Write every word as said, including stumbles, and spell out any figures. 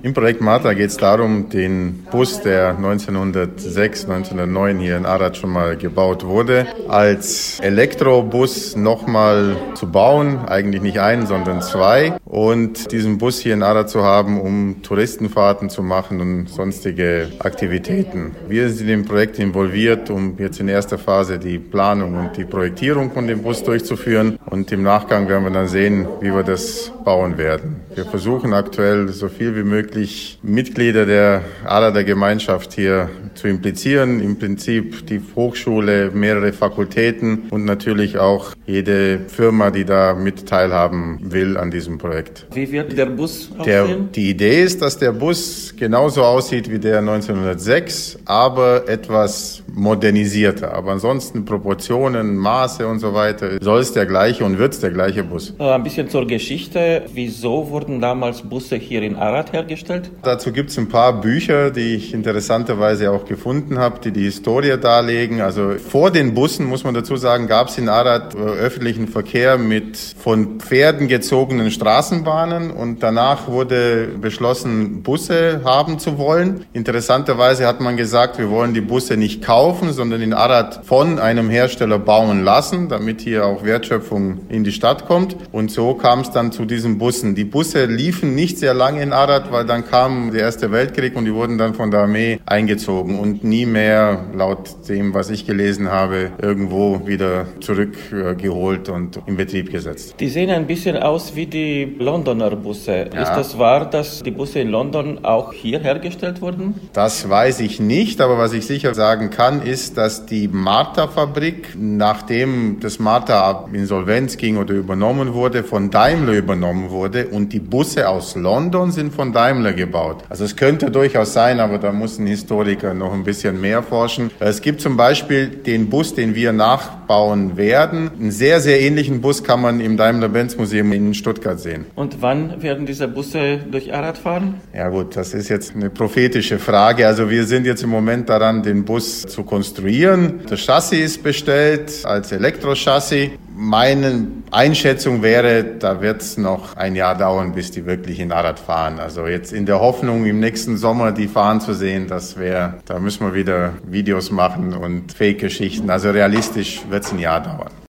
Im Projekt Marta geht es darum, den Bus, der neunzehnhundertsechs, neunzehnhundertneun hier in Arad schon mal gebaut wurde, als Elektrobus nochmal zu bauen. Eigentlich nicht einen, sondern zwei. Und diesen Bus hier in Arad zu haben, um Touristenfahrten zu machen und sonstige Aktivitäten. Wir sind im Projekt involviert, um jetzt in erster Phase die Planung und die Projektierung von dem Bus durchzuführen. Und im Nachgang werden wir dann sehen, wie wir das bauen werden. Wir versuchen aktuell so viel wie möglich Mitglieder der Arader Gemeinschaft hier zu implizieren. Im Prinzip die Hochschule, mehrere Fakultäten und natürlich auch jede Firma, die da mit teilhaben will an diesem Projekt. Wie wird der Bus aussehen? Der, die Idee ist, dass der Bus genauso aussieht wie der neunzehnhundertsechs, aber etwas modernisierter. Aber ansonsten Proportionen, Maße und so weiter soll es der gleiche und wird es der gleiche Bus. Ein bisschen zur Geschichte. Wieso wurden damals Busse hier in Arad hergestellt? Dazu gibt es ein paar Bücher, die ich interessanterweise auch gefunden habe, die die Historie darlegen. Also vor den Bussen, muss man dazu sagen, gab es in Arad öffentlichen Verkehr mit von Pferden gezogenen Straßenbahnen und danach wurde beschlossen, Busse haben zu wollen. Interessanterweise hat man gesagt, wir wollen die Busse nicht kaufen, sondern in Arad von einem Hersteller bauen lassen, damit hier auch Wertschöpfung in die Stadt kommt. Und so kam es dann zu diesen Bussen. Die Busse liefen nicht sehr lange in Arad, weil dann kam der Erste Weltkrieg und die wurden dann von der Armee eingezogen und nie mehr, laut dem, was ich gelesen habe, irgendwo wieder zurückgeholt und in Betrieb gesetzt. Die sehen ein bisschen aus wie die Londoner Busse. Ja. Ist das wahr, dass die Busse in London auch hier hergestellt wurden? Das weiß ich nicht, aber was ich sicher sagen kann, ist, dass die Marta-Fabrik, nachdem das Marta Insolvenz ging oder übernommen wurde, von Daimler übernommen wurde und die Busse aus London sind von Daimler gebaut. Also es könnte durchaus sein, aber da muss ein Historiker noch ein bisschen mehr forschen. Es gibt zum Beispiel den Bus, den wir nachbauen werden. Einen sehr, sehr ähnlichen Bus kann man im Daimler-Benz-Museum in Stuttgart sehen. Und wann werden diese Busse durch Arad fahren? Ja gut, das ist jetzt eine prophetische Frage. Also wir sind jetzt im Moment daran, den Bus zu konstruieren. Das Chassis ist bestellt als Elektrochassis. Meine Einschätzung wäre, da wird es noch ein Jahr dauern, bis die wirklich in Arad fahren. Also jetzt in der Hoffnung, im nächsten Sommer die fahren zu sehen, das wäre, da müssen wir wieder Videos machen und Fake-Geschichten. Also realistisch wird es ein Jahr dauern.